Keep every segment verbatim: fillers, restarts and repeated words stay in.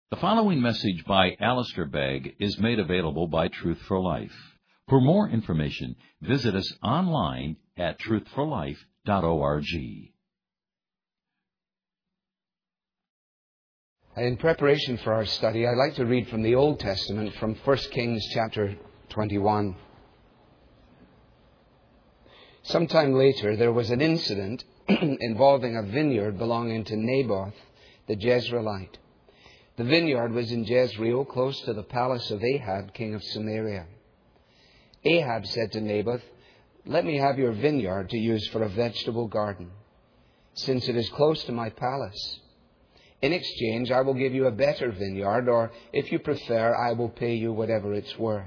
The following message by Alistair Begg is made available by Truth for Life. For more information, visit us online at truth for life dot org. In preparation for our study, I'd like to read from the Old Testament, from First Kings chapter twenty-one. Sometime later, there was an incident involving a vineyard belonging to Naboth the Jezreelite. The vineyard was in Jezreel, close to the palace of Ahab, king of Samaria. Ahab said to Naboth, "Let me have your vineyard to use for a vegetable garden, since it is close to my palace. In exchange, I will give you a better vineyard, or if you prefer, I will pay you whatever it's worth."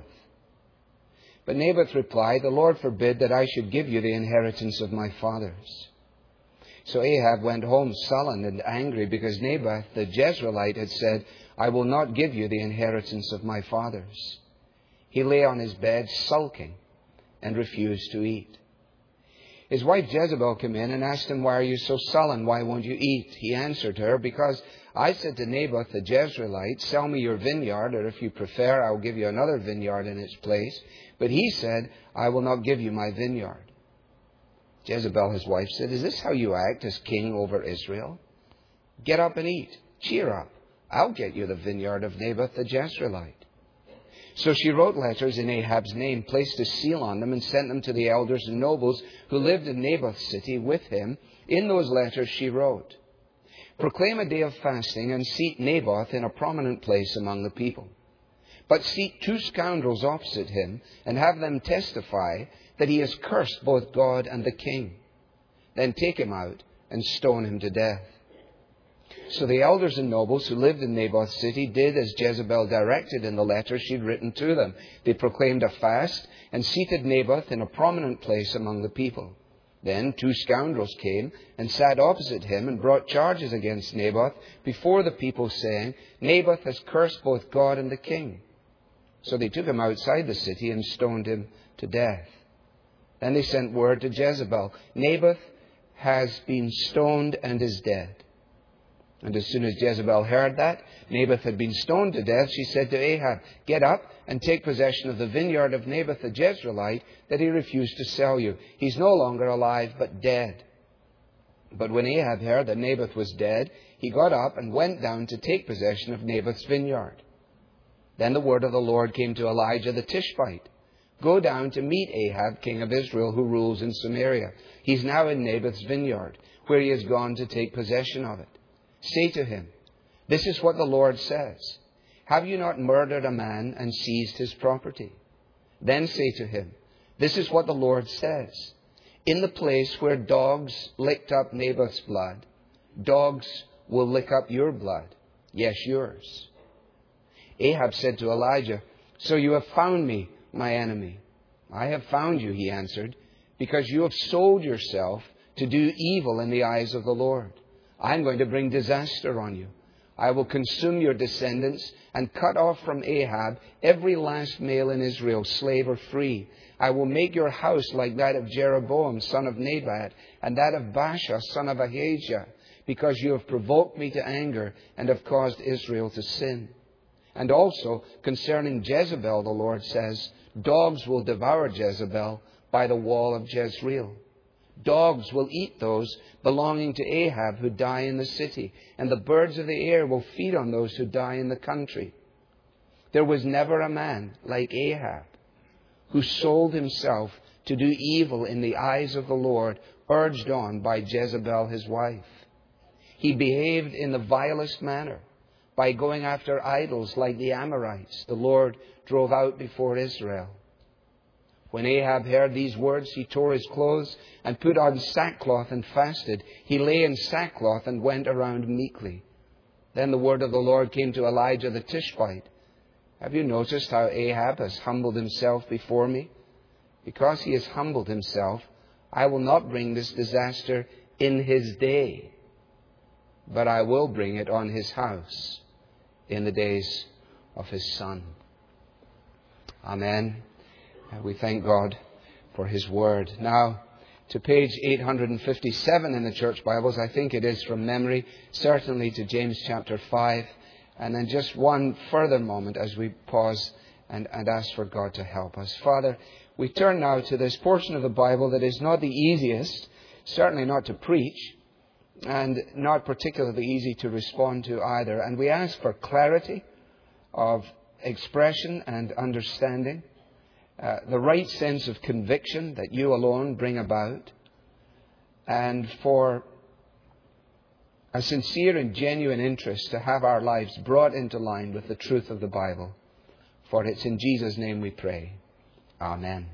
But Naboth replied, "The Lord forbid that I should give you the inheritance of my fathers." So Ahab went home sullen and angry because Naboth the Jezreelite had said, "I will not give you the inheritance of my fathers." He lay on his bed sulking and refused to eat. His wife Jezebel came in and asked him, "Why are you so sullen? Why won't you eat?" He answered her, "Because I said to Naboth the Jezreelite, 'Sell me your vineyard, or if you prefer, I will give you another vineyard in its place.' But he said, 'I will not give you my vineyard.'" Jezebel, his wife, said, "Is this how you act as king over Israel? Get up and eat. Cheer up. I'll get you the vineyard of Naboth the Jezreelite." So she wrote letters in Ahab's name, placed a seal on them, and sent them to the elders and nobles who lived in Naboth's city with him. In those letters she wrote, "Proclaim a day of fasting and seat Naboth in a prominent place among the people. But seat two scoundrels opposite him and have them testify that he has cursed both God and the king. Then take him out and stone him to death." So the elders and nobles who lived in Naboth's city did as Jezebel directed in the letter she'd written to them. They proclaimed a fast and seated Naboth in a prominent place among the people. Then two scoundrels came and sat opposite him and brought charges against Naboth before the people, saying, "Naboth has cursed both God and the king." So they took him outside the city and stoned him to death. Then they sent word to Jezebel, "Naboth has been stoned and is dead." And as soon as Jezebel heard that Naboth had been stoned to death, she said to Ahab, "Get up and take possession of the vineyard of Naboth the Jezreelite that he refused to sell you. He's no longer alive, but dead." But when Ahab heard that Naboth was dead, he got up and went down to take possession of Naboth's vineyard. Then the word of the Lord came to Elijah the Tishbite, "Go down to meet Ahab, king of Israel, who rules in Samaria. He's now in Naboth's vineyard, where he has gone to take possession of it. Say to him, 'This is what the Lord says. Have you not murdered a man and seized his property?' Then say to him, 'This is what the Lord says. In the place where dogs licked up Naboth's blood, dogs will lick up your blood. Yes, yours.'" Ahab said to Elijah, "So you have found me, my enemy." "I have found you," he answered, "because you have sold yourself to do evil in the eyes of the Lord. I'm going to bring disaster on you. I will consume your descendants and cut off from Ahab every last male in Israel, slave or free. I will make your house like that of Jeroboam, son of Nebat, and that of Baasha, son of Ahijah, because you have provoked me to anger and have caused Israel to sin. And also, concerning Jezebel, the Lord says, dogs will devour Jezebel by the wall of Jezreel. Dogs will eat those belonging to Ahab who die in the city, and the birds of the air will feed on those who die in the country. There was never a man like Ahab who sold himself to do evil in the eyes of the Lord, urged on by Jezebel his wife. He behaved in the vilest manner by going after idols like the Amorites the Lord drove out before Israel. When Ahab heard these words, he tore his clothes and put on sackcloth and fasted. He lay in sackcloth and went around meekly. Then the word of the Lord came to Elijah the Tishbite. "Have you noticed how Ahab has humbled himself before me? Because he has humbled himself, I will not bring this disaster in his day, but I will bring it on his house in the days of his son." Amen. We thank God for his word. Now, to page eight hundred fifty-seven in the Church Bibles, I think it is from memory, certainly to James chapter five And then just one further moment as we pause and, and ask for God to help us. Father, we turn now to this portion of the Bible that is not the easiest, certainly not to preach, and not particularly easy to respond to either. And we ask for clarity of expression and understanding, uh, the right sense of conviction that you alone bring about, and for a sincere and genuine interest to have our lives brought into line with the truth of the Bible. For it's in Jesus' name we pray. Amen.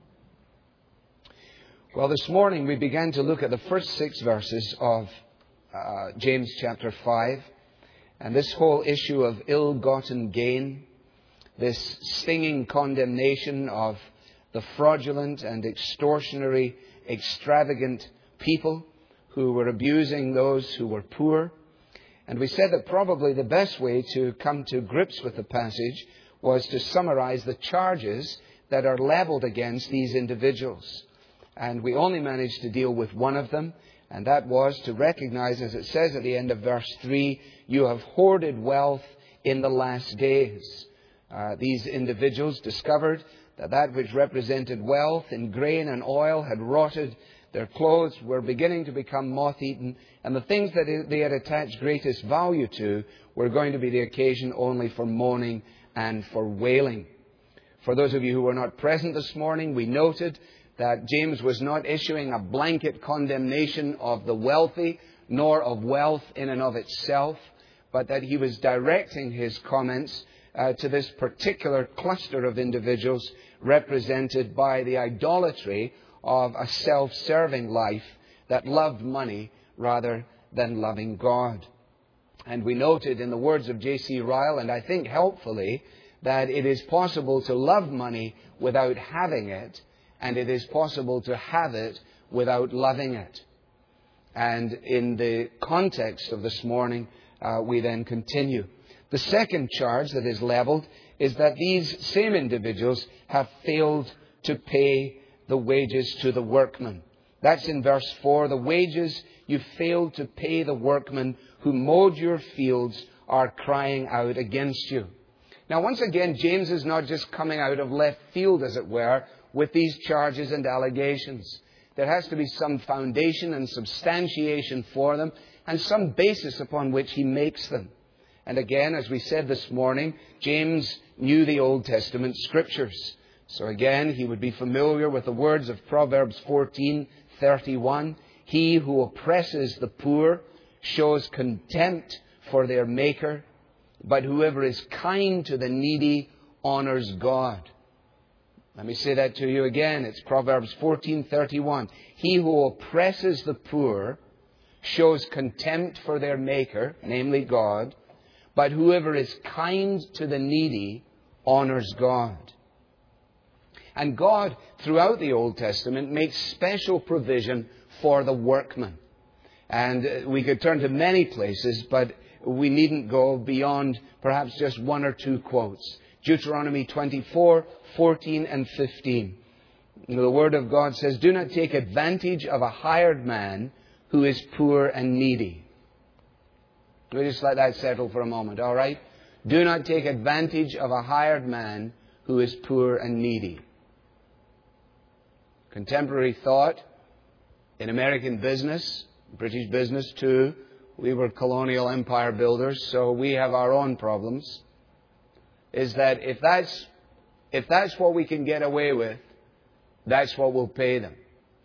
Well, this morning we began to look at the first six verses of uh, James chapter five. And this whole issue of ill-gotten gain, this stinging condemnation of the fraudulent and extortionary, extravagant people who were abusing those who were poor. And we said that probably the best way to come to grips with the passage was to summarize the charges that are leveled against these individuals. And we only managed to deal with one of them, and that was to recognize, as it says at the end of verse three, you have hoarded wealth in the last days. Uh, these individuals discovered that that which represented wealth in grain and oil had rotted. Their clothes were beginning to become moth-eaten, and the things that they had attached greatest value to were going to be the occasion only for mourning and for wailing. For those of you who were not present this morning, we noted that James was not issuing a blanket condemnation of the wealthy, nor of wealth in and of itself, but that he was directing his comments uh, to this particular cluster of individuals represented by the idolatry of a self-serving life that loved money rather than loving God. And we noted in the words of J C Ryle, and I think helpfully, that it is possible to love money without having it, and it is possible to have it without loving it. And in the context of this morning, uh, we then continue. The second charge that is leveled is that these same individuals have failed to pay the wages to the workmen. That's in verse four. The wages you failed to pay the workmen who mowed your fields are crying out against you. Now, once again, James is not just coming out of left field, as it were, with these charges and allegations. There has to be some foundation and substantiation for them, and some basis upon which he makes them. And again, as we said this morning, James knew the Old Testament Scriptures. So again, he would be familiar with the words of Proverbs fourteen thirty-one. He who oppresses the poor shows contempt for their Maker, but whoever is kind to the needy honors God. Let me say that to you again. It's Proverbs fourteen thirty-one. He who oppresses the poor shows contempt for their Maker, namely God, but whoever is kind to the needy honors God. And God, throughout the Old Testament, makes special provision for the workman. And we could turn to many places, but we needn't go beyond perhaps just one or two quotes. Deuteronomy twenty-four, fourteen and fifteen. The Word of God says, do not take advantage of a hired man who is poor and needy. We'll just let that settle for a moment, all right? Do not take advantage of a hired man who is poor and needy. Contemporary thought in American business, British business too. We were colonial empire builders, so we have our own problems. Is that if that's if that's what we can get away with, that's what we'll pay them.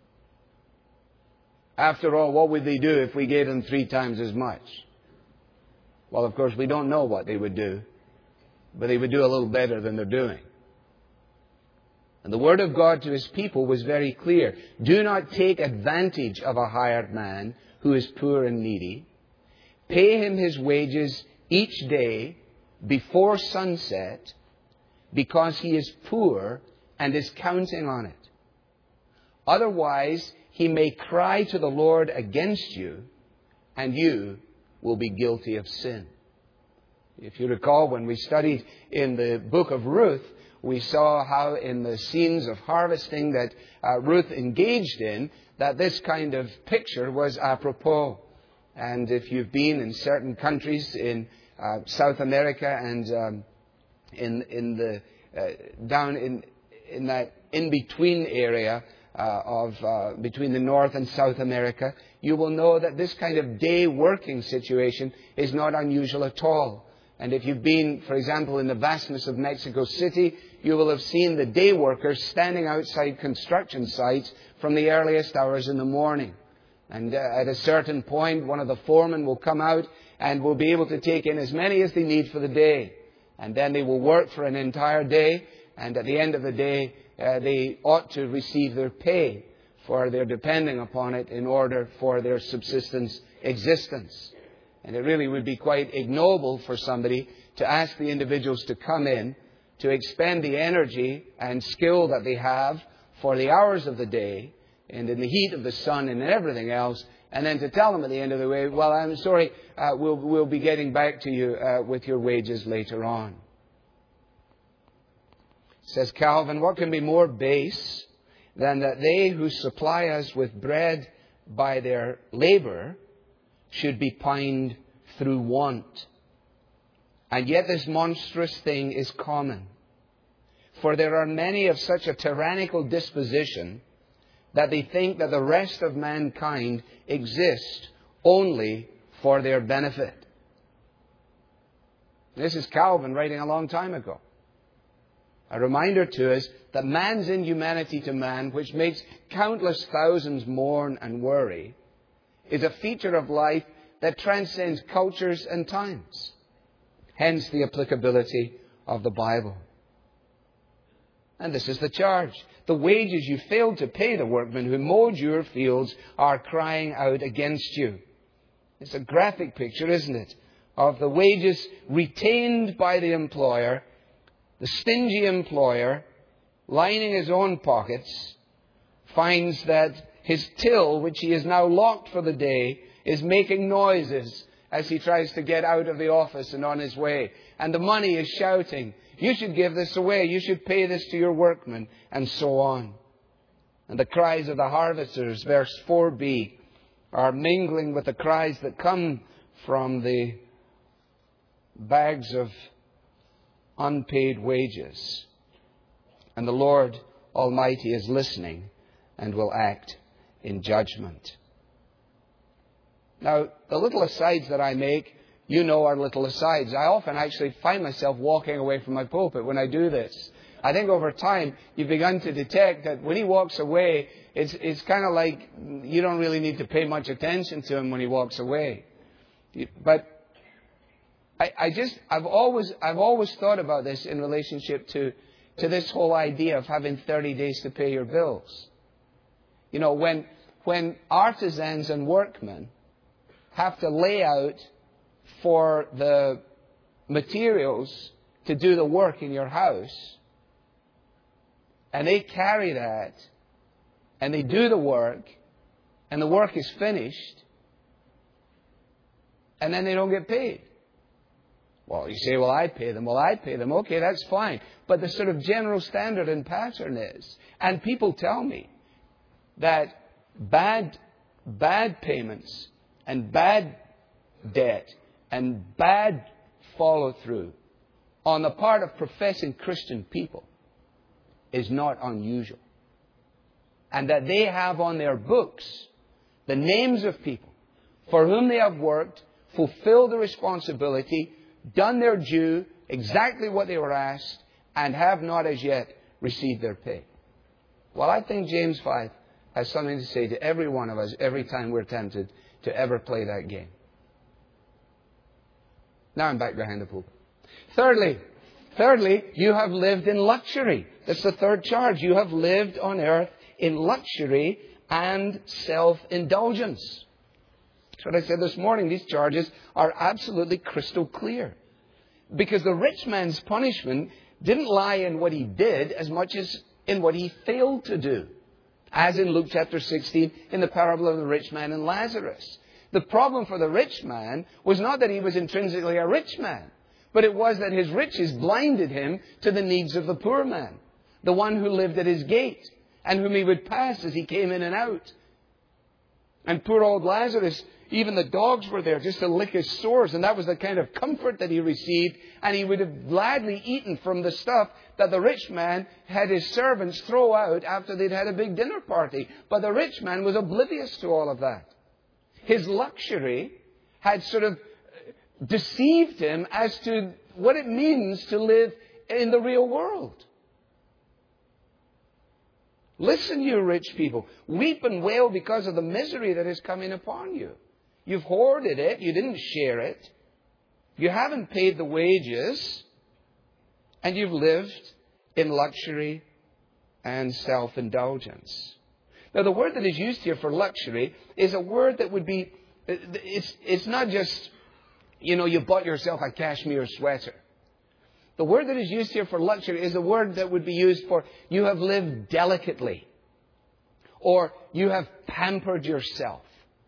After all, what would they do if we gave them three times as much? Well, of course, we don't know what they would do, but they would do a little better than they're doing. And the Word of God to His people was very clear. Do not take advantage of a hired man who is poor and needy. Pay him his wages each day before sunset, because he is poor and is counting on it. Otherwise, he may cry to the Lord against you, and you will be guilty of sin. If you recall, when we studied in the book of Ruth, we saw how in the scenes of harvesting that uh, Ruth engaged in, that this kind of picture was apropos. And if you've been in certain countries in uh, South America and um, in in the uh, down in in that in between area uh, of uh, between the North and South America, you will know that this kind of day working situation is not unusual at all. And if you've been, for example, in the vastness of Mexico City, you will have seen the day workers standing outside construction sites from the earliest hours in the morning. And uh, at a certain point, one of the foremen will come out and will be able to take in as many as they need for the day. And then they will work for an entire day. And at the end of the day, uh, they ought to receive their pay, for they're depending upon it in order for their subsistence existence. And it really would be quite ignoble for somebody to ask the individuals to come in, to expend the energy and skill that they have for the hours of the day and in the heat of the sun and everything else, and then to tell them at the end of the way, well, I'm sorry, uh, we'll, we'll be getting back to you uh, with your wages later on. Says Calvin, what can be more base than that they who supply us with bread by their labour should be pined through want? And yet this monstrous thing is common. For there are many of such a tyrannical disposition that they think that the rest of mankind exist only for their benefit. This is Calvin writing a long time ago. A reminder to us that man's inhumanity to man, which makes countless thousands mourn and worry, is a feature of life that transcends cultures and times. Hence the applicability of the Bible. And this is the charge. The wages you failed to pay the workmen who mowed your fields are crying out against you. It's a graphic picture, isn't it, of the wages retained by the employer, the stingy employer, lining his own pockets, finds that his till, which he has now locked for the day, is making noises as he tries to get out of the office and on his way. And the money is shouting, you should give this away, you should pay this to your workmen, and so on. And the cries of the harvesters, verse four b, are mingling with the cries that come from the bags of unpaid wages. And the Lord Almighty is listening and will act in judgment. Now, the little asides that I make, you know, are little asides. I often actually find myself walking away from my pulpit when I do this. I think over time, you've begun to detect that when he walks away, it's, it's kind of like you don't really need to pay much attention to him when he walks away. But I, I just, I've always, I've always thought about this in relationship to, to this whole idea of having thirty days to pay your bills. You know, when, when artisans and workmen have to lay out for the materials to do the work in your house, and they carry that, and they do the work, and the work is finished, and then they don't get paid. Well, you say, well, I pay them. Well, I pay them. Okay, that's fine. But the sort of general standard and pattern is, and people tell me that bad, bad payments and bad debt and bad follow-through on the part of professing Christian people is not unusual. And that they have on their books the names of people for whom they have worked, fulfilled the responsibility, done their due, exactly what they were asked, and have not as yet received their pay. Well, I think James five has something to say to every one of us every time we're tempted to ever play that game. Now I'm back behind the pulpit. Thirdly, thirdly, you have lived in luxury. That's the third charge. You have lived on earth in luxury and self-indulgence. That's what I said this morning. These charges are absolutely crystal clear. Because the rich man's punishment didn't lie in what he did as much as in what he failed to do. As in Luke chapter sixteen, in the parable of the rich man and Lazarus. The problem for the rich man was not that he was intrinsically a rich man, but it was that his riches blinded him to the needs of the poor man, the one who lived at his gate, and whom he would pass as he came in and out. And poor old Lazarus, Even the dogs were there just to lick his sores. And that was the kind of comfort that he received. And he would have gladly eaten from the stuff that the rich man had his servants throw out after they'd had a big dinner party. But the rich man was oblivious to all of that. His luxury had sort of deceived him as to what it means to live in the real world. Listen, you rich people. Weep and wail because of the misery that is coming upon you. You've hoarded it. You didn't share it. You haven't paid the wages. And you've lived in luxury and self-indulgence. Now, the word that is used here for luxury is a word that would be, it's, it's not just, you know, you bought yourself a cashmere sweater. The word that is used here for luxury is a word that would be used for you have lived delicately. Or you have pampered yourself.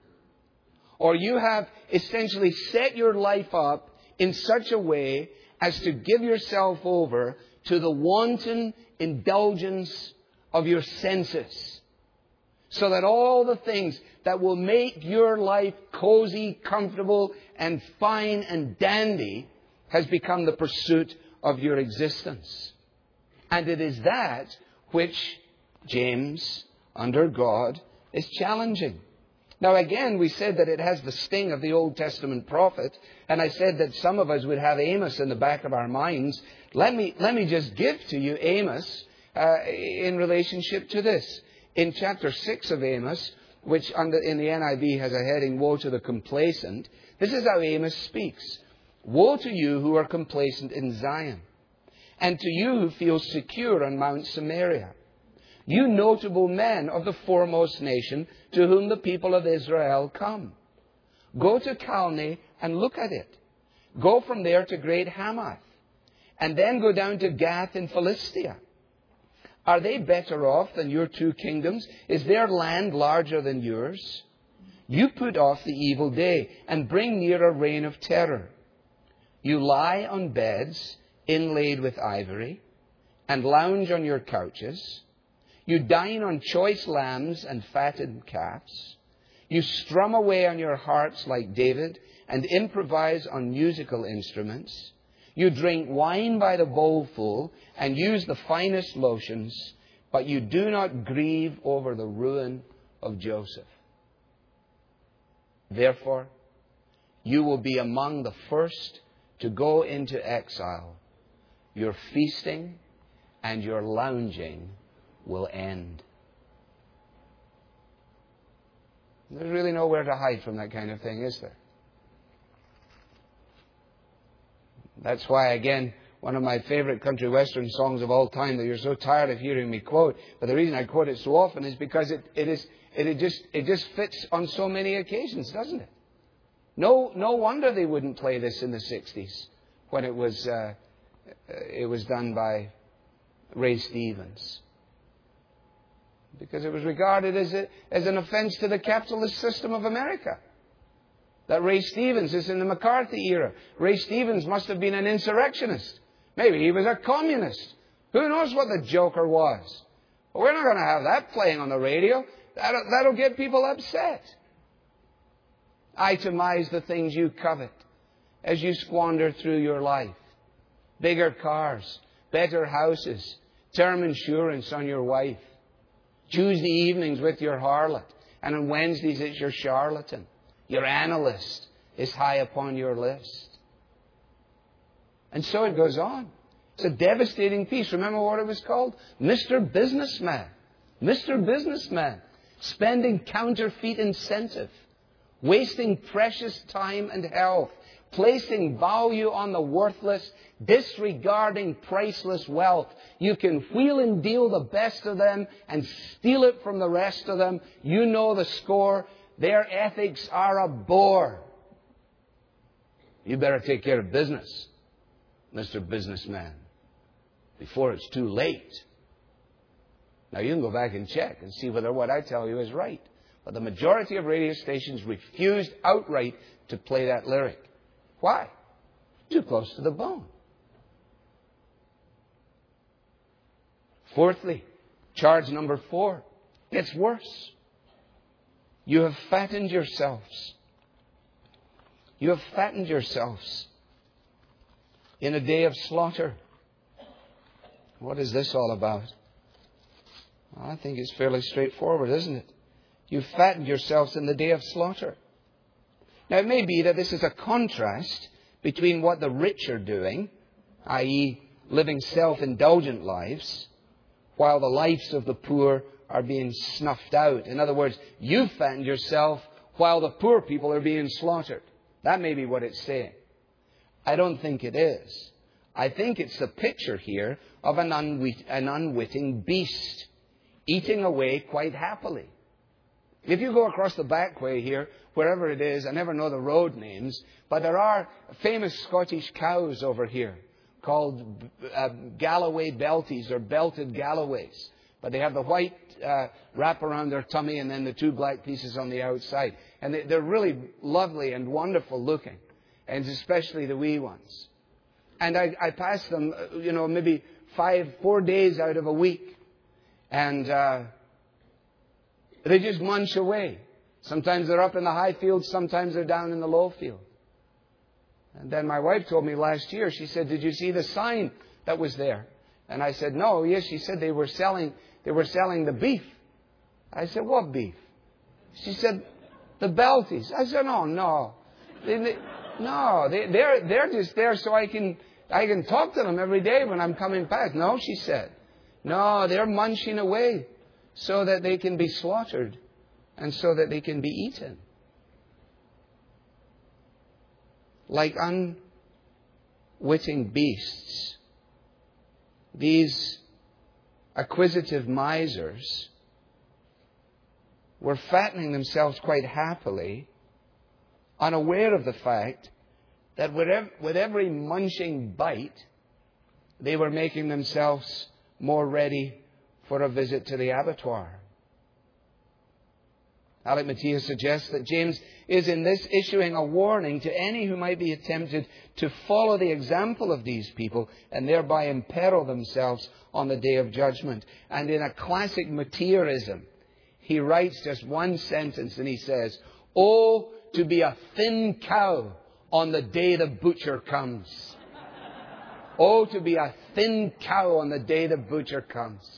Or you have essentially set your life up in such a way as to give yourself over to the wanton indulgence of your senses. So that all the things that will make your life cozy, comfortable, and fine and dandy has become the pursuit of your existence. And it is that which James, under God, is challenging. Now again, we said that it has the sting of the Old Testament prophet, and I said that some of us would have Amos in the back of our minds. Let me, let me just give to you Amos uh, in relationship to this. In chapter six of Amos, which under, in the N I V has a heading, Woe to the Complacent, this is how Amos speaks. Woe to you who are complacent in Zion, and to you who feel secure on Mount Samaria. You notable men of the foremost nation to whom the people of Israel come. Go to Calne and look at it. Go from there to Great Hamath, and then go down to Gath in Philistia. Are they better off than your two kingdoms? Is their land larger than yours? You put off the evil day and bring near a reign of terror. You lie on beds inlaid with ivory and lounge on your couches. You dine on choice lambs and fattened calves. You strum away on your harps like David and improvise on musical instruments. You drink wine by the bowlful and use the finest lotions, but you do not grieve over the ruin of Joseph. Therefore, you will be among the first to go into exile. Your feasting and your lounging will end. There's really nowhere to hide from that kind of thing, is there? That's why, again, one of my favorite country western songs of all time that you're so tired of hearing me quote, but the reason I quote it so often is because it, it is it, it just it just fits on so many occasions, doesn't it? No no wonder they wouldn't play this in the sixties when it was uh, it was done by Ray Stevens. Because it was regarded as a, as an offense to the capitalist system of America. That Ray Stevens is in the McCarthy era. Ray Stevens must have been an insurrectionist. Maybe he was a communist. Who knows what the joker was? But we're not going to have that playing on the radio. That'll, that'll get people upset. Itemize the things you covet as you squander through your life. Bigger cars, better houses, term insurance on your wife. Tuesday evenings with your harlot, and on Wednesdays it's your charlatan. Your analyst is high upon your list. And so it goes on. It's a devastating piece. Remember what it was called? Mister Businessman. Mister Businessman. Spending counterfeit incentive. Wasting precious time and health. Placing value on the worthless. Disregarding priceless wealth. You can wheel and deal the best of them and steal it from the rest of them. You know the score. Their ethics are a bore. You better take care of business, Mister Businessman, before it's too late. Now, you can go back and check and see whether what I tell you is right. But the majority of radio stations refused outright to play that lyric. Why? Too close to the bone. Fourthly, charge number four. It's worse. You have fattened yourselves You have fattened yourselves in a day of slaughter. What is this all about? Well, I think it's fairly straightforward, isn't it? You've fattened yourselves in the day of slaughter. Now, it may be that this is a contrast between what the rich are doing, that is living self-indulgent lives, while the lives of the poor are being snuffed out. In other words, you've fattened yourself while the poor people are being slaughtered. That may be what it's saying. I don't think it is. I think it's the picture here of an, unwit- an unwitting beast eating away quite happily. If you go across the back way here, wherever it is, I never know the road names, but there are famous Scottish cows over here called uh, Galloway Belties or Belted Galloways. But they have the white uh, wrap around their tummy and then the two black pieces on the outside. And they, they're really lovely and wonderful looking, and especially the wee ones. And I, I pass them, you know, maybe five, four days out of a week. And uh, they just munch away. Sometimes they're up in the high field, sometimes they're down in the low field. And then my wife told me last year, she said, "Did you see the sign that was there?" And I said, "No." Yes, she said they were selling they were selling the beef. I said, "What beef?" She said, "The Belties." I said, "No, no. They, they, no, they, they're they're just there so I can I can talk to them every day when I'm coming back." "No," she said. "No, they're munching away so that they can be slaughtered and so that they can be eaten." Like unwitting beasts, these acquisitive misers were fattening themselves quite happily, unaware of the fact that with every munching bite, they were making themselves more ready for a visit to the abattoir. Alec Matthias suggests that James is in this issuing a warning to any who might be tempted to follow the example of these people and thereby imperil themselves on the day of judgment. And in a classic Matthierism, he writes just one sentence and he says, "Oh, to be a thin cow on the day the butcher comes." Oh, to be a thin cow on the day the butcher comes.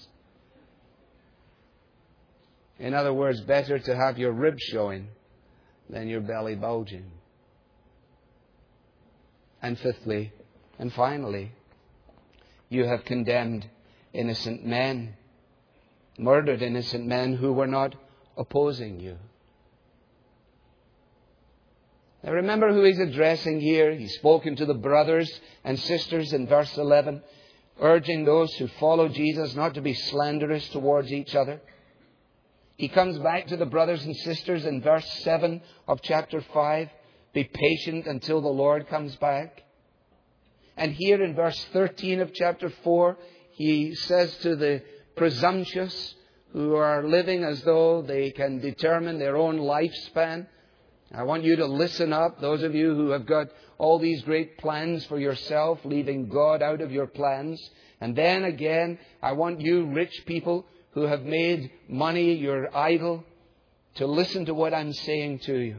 In other words, better to have your ribs showing than your belly bulging. And fifthly, and finally, you have condemned innocent men, murdered innocent men who were not opposing you. Now remember who he's addressing here. He's spoken to the brothers and sisters in verse eleven, urging those who follow Jesus not to be slanderous towards each other. He comes back to the brothers and sisters in verse seven of chapter five. Be patient until the Lord comes back. And here in verse thirteen of chapter four, he says to the presumptuous who are living as though they can determine their own lifespan, I want you to listen up, those of you who have got all these great plans for yourself, leaving God out of your plans. And then again, I want you rich people who have made money your idol to listen to what I'm saying to you.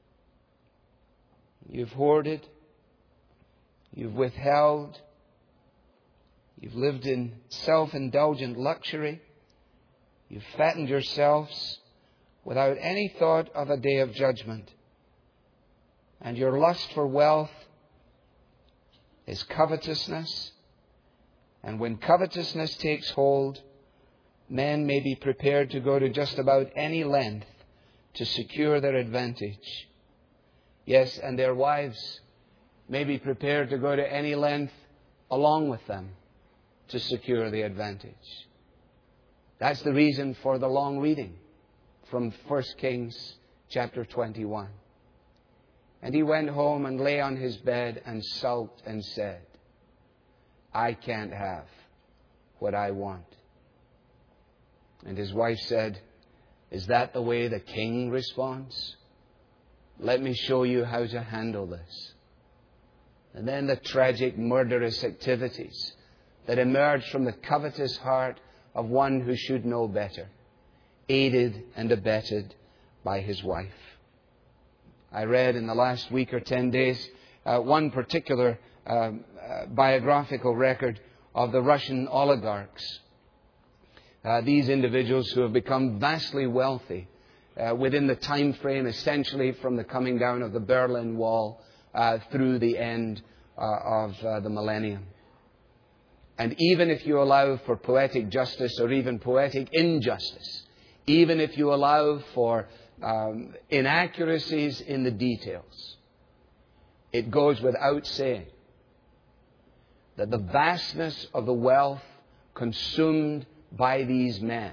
You've hoarded. You've withheld. You've lived in self-indulgent luxury. You've fattened yourselves without any thought of a day of judgment. And your lust for wealth is covetousness. And when covetousness takes hold, men may be prepared to go to just about any length to secure their advantage. Yes, and their wives may be prepared to go to any length along with them to secure the advantage. That's the reason for the long reading from First Kings chapter twenty-one. And he went home and lay on his bed and sulked and said, "I can't have what I want." And his wife said, "Is that the way the king responds? Let me show you how to handle this." And then the tragic murderous activities that emerged from the covetous heart of one who should know better, aided and abetted by his wife. I read in the last week or ten days uh, one particular um, uh, biographical record of the Russian oligarchs. Uh, these individuals who have become vastly wealthy uh, within the time frame essentially from the coming down of the Berlin Wall uh, through the end uh, of uh, the millennium. And even if you allow for poetic justice or even poetic injustice, even if you allow for um, inaccuracies in the details, it goes without saying that the vastness of the wealth consumed by these men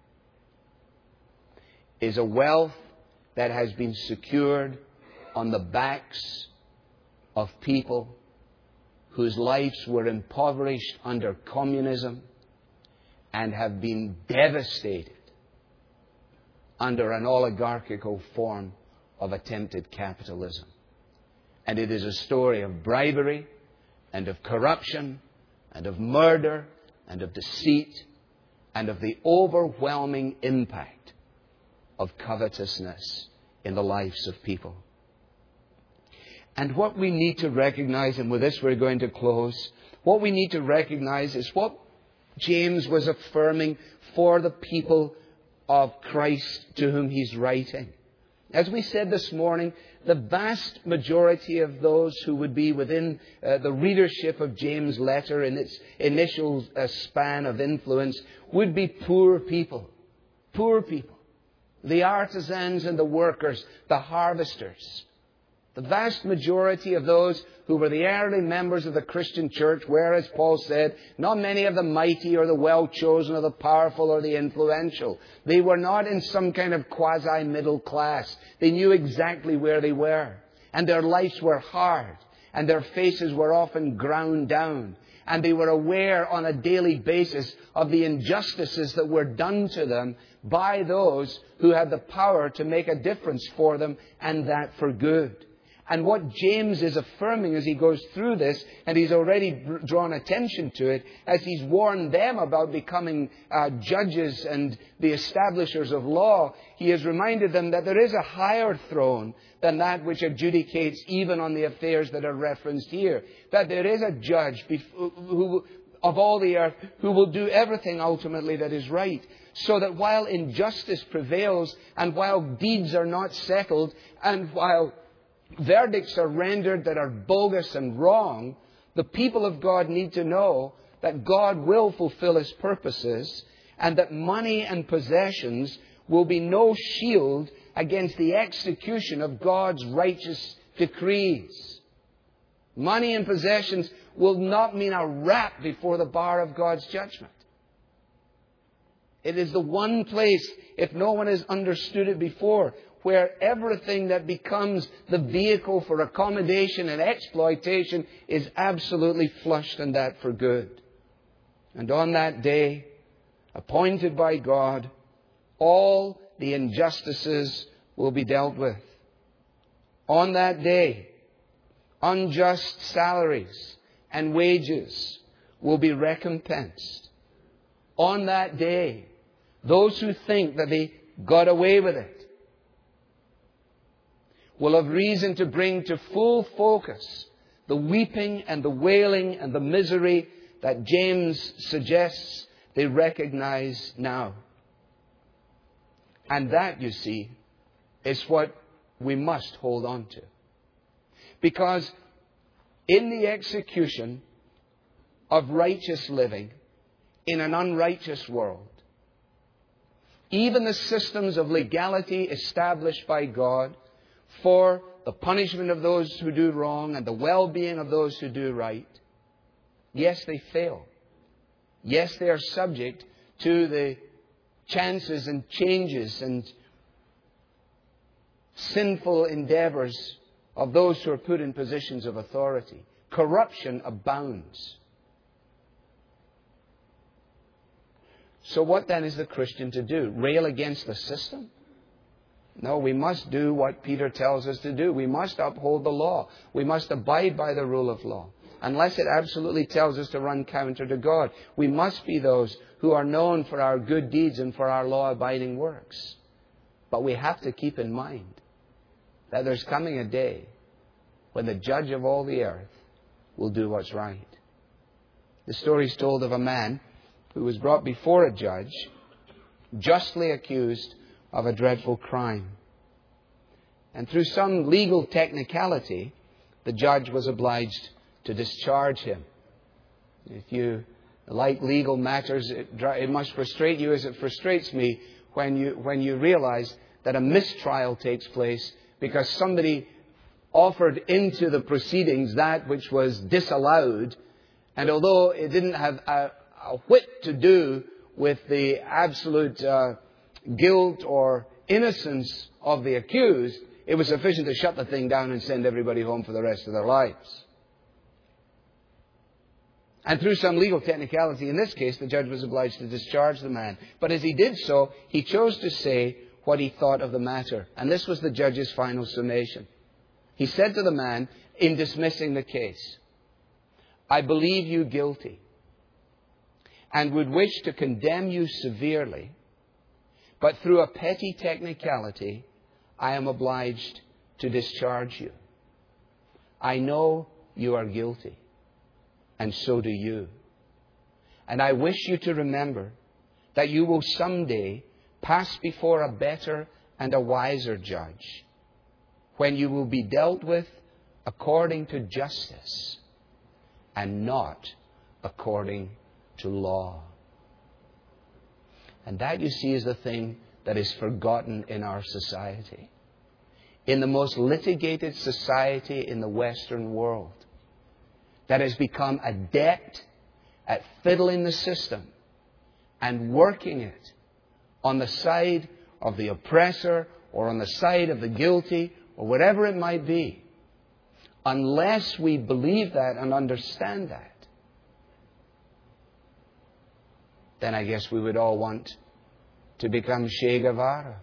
is a wealth that has been secured on the backs of people whose lives were impoverished under communism and have been devastated under an oligarchical form of attempted capitalism. And it is a story of bribery and of corruption and of murder and of deceit and of the overwhelming impact of covetousness in the lives of people. And what we need to recognize, and with this we're going to close, what we need to recognize is what James was affirming for the people of Christ to whom he's writing. As we said this morning, the vast majority of those who would be within uh, the readership of James' letter in its initial uh, span of influence would be poor people. Poor people. The artisans and the workers, the harvesters. The vast majority of those who were the early members of the Christian church were, as Paul said, not many of the mighty or the well-chosen or the powerful or the influential. They were not in some kind of quasi-middle class. They knew exactly where they were. And their lives were hard. And their faces were often ground down. And they were aware on a daily basis of the injustices that were done to them by those who had the power to make a difference for them, and that for good. And what James is affirming as he goes through this, and he's already drawn attention to it, as he's warned them about becoming uh, judges and the establishers of law, he has reminded them that there is a higher throne than that which adjudicates even on the affairs that are referenced here. That there is a judge who, of all the earth who will do everything ultimately that is right. So that while injustice prevails, and while deeds are not settled, and while verdicts are rendered that are bogus and wrong, the people of God need to know that God will fulfill His purposes, and that money and possessions will be no shield against the execution of God's righteous decrees. Money and possessions will not mean a rap before the bar of God's judgment. It is the one place, if no one has understood it before, where everything that becomes the vehicle for accommodation and exploitation is absolutely flushed, and that for good. And on that day, appointed by God, all the injustices will be dealt with. On that day, unjust salaries and wages will be recompensed. On that day, those who think that they got away with it will have reason to bring to full focus the weeping and the wailing and the misery that James suggests they recognize now. And that, you see, is what we must hold on to. Because in the execution of righteous living in an unrighteous world, even the systems of legality established by God for the punishment of those who do wrong and the well-being of those who do right, yes, they fail. Yes, they are subject to the chances and changes and sinful endeavors of those who are put in positions of authority. Corruption abounds. So what then is the Christian to do? Rail against the system? No, we must do what Peter tells us to do. We must uphold the law. We must abide by the rule of law. Unless it absolutely tells us to run counter to God. We must be those who are known for our good deeds and for our law-abiding works. But we have to keep in mind that there's coming a day when the judge of all the earth will do what's right. The story is told of a man who was brought before a judge, justly accused of a dreadful crime. And through some legal technicality, the judge was obliged to discharge him. If you like legal matters, it, it must frustrate you as it frustrates me when you, when you realize that a mistrial takes place because somebody offered into the proceedings that which was disallowed, and although it didn't have a, a whit to do with the absolute uh, guilt or innocence of the accused, it was sufficient to shut the thing down and send everybody home for the rest of their lives. And through some legal technicality, in this case, the judge was obliged to discharge the man. But as he did so, he chose to say what he thought of the matter. And this was the judge's final summation. He said to the man, in dismissing the case, "I believe you guilty and would wish to condemn you severely, but through a petty technicality, I am obliged to discharge you. I know you are guilty, and so do you. And I wish you to remember that you will someday pass before a better and a wiser judge, when you will be dealt with according to justice and not according to law." And that, you see, is the thing that is forgotten in our society. In the most litigated society in the Western world, that has become adept at fiddling the system and working it on the side of the oppressor or on the side of the guilty or whatever it might be. Unless we believe that and understand that, then I guess we would all want to become Che Guevara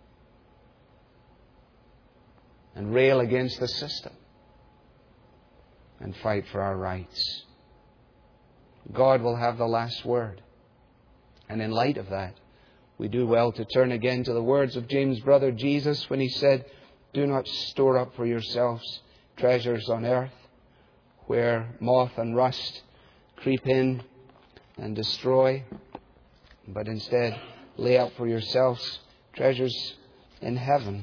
and rail against the system and fight for our rights. God will have the last word. And in light of that, we do well to turn again to the words of James' brother Jesus when he said, "Do not store up for yourselves treasures on earth, where moth and rust creep in and destroy, but instead lay up for yourselves treasures in heaven,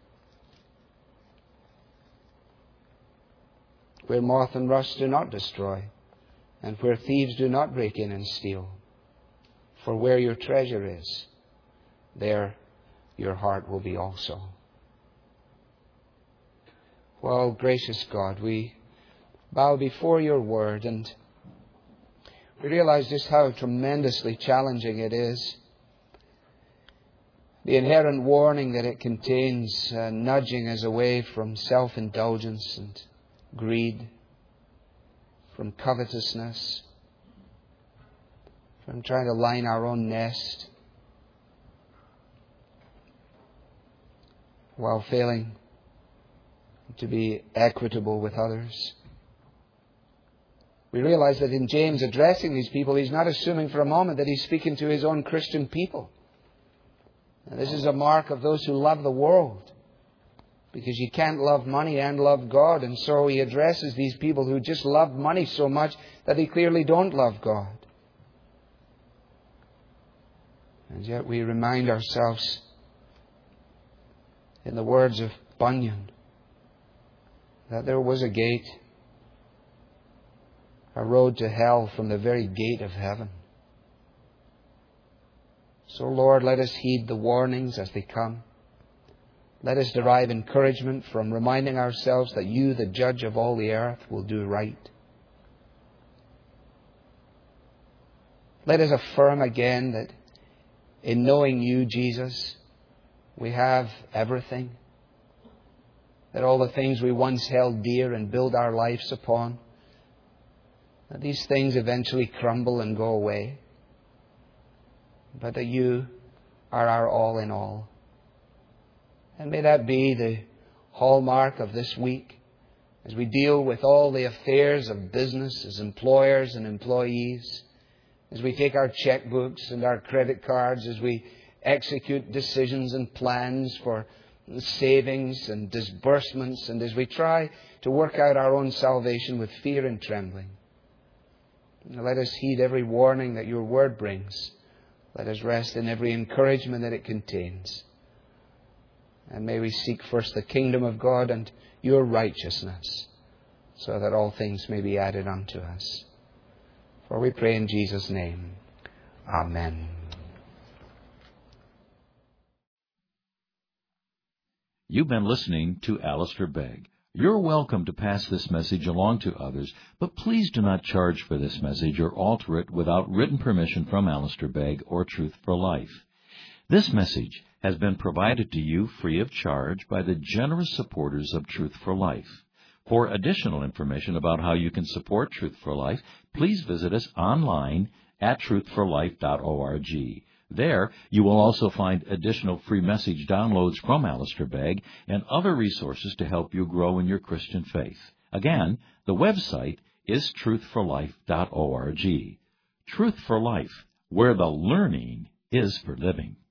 where moth and rust do not destroy, and where thieves do not break in and steal. For where your treasure is, there your heart will be also." Well, gracious God, we bow before your word, and we realize just how tremendously challenging it is. The inherent warning that it contains, uh, nudging us away from self-indulgence and greed, from covetousness, from trying to line our own nest, while failing to be equitable with others. We realize that in James addressing these people, he's not assuming for a moment that he's speaking to his own Christian people. And this is a mark of those who love the world, because you can't love money and love God. And so he addresses these people who just love money so much that they clearly don't love God. And yet we remind ourselves, in the words of Bunyan, that there was a gate, a road to hell from the very gate of heaven. So, Lord, let us heed the warnings as they come. Let us derive encouragement from reminding ourselves that you, the judge of all the earth, will do right. Let us affirm again that in knowing you, Jesus, we have everything. That all the things we once held dear and build our lives upon, that these things eventually crumble and go away. But that you are our all in all. And may that be the hallmark of this week as we deal with all the affairs of business as employers and employees, as we take our checkbooks and our credit cards, as we execute decisions and plans for savings and disbursements, and as we try to work out our own salvation with fear and trembling. Let us heed every warning that your word brings. Let us rest in every encouragement that it contains. And may we seek first the kingdom of God and your righteousness, so that all things may be added unto us. For we pray in Jesus' name. Amen. You've been listening to Alistair Begg. You're welcome to pass this message along to others, but please do not charge for this message or alter it without written permission from Alistair Begg or Truth for Life. This message has been provided to you free of charge by the generous supporters of Truth for Life. For additional information about how you can support Truth for Life, please visit us online at truth for life dot org. There, you will also find additional free message downloads from Alistair Begg and other resources to help you grow in your Christian faith. Again, the website is truth for life dot org. Truth for Life, where the learning is for living.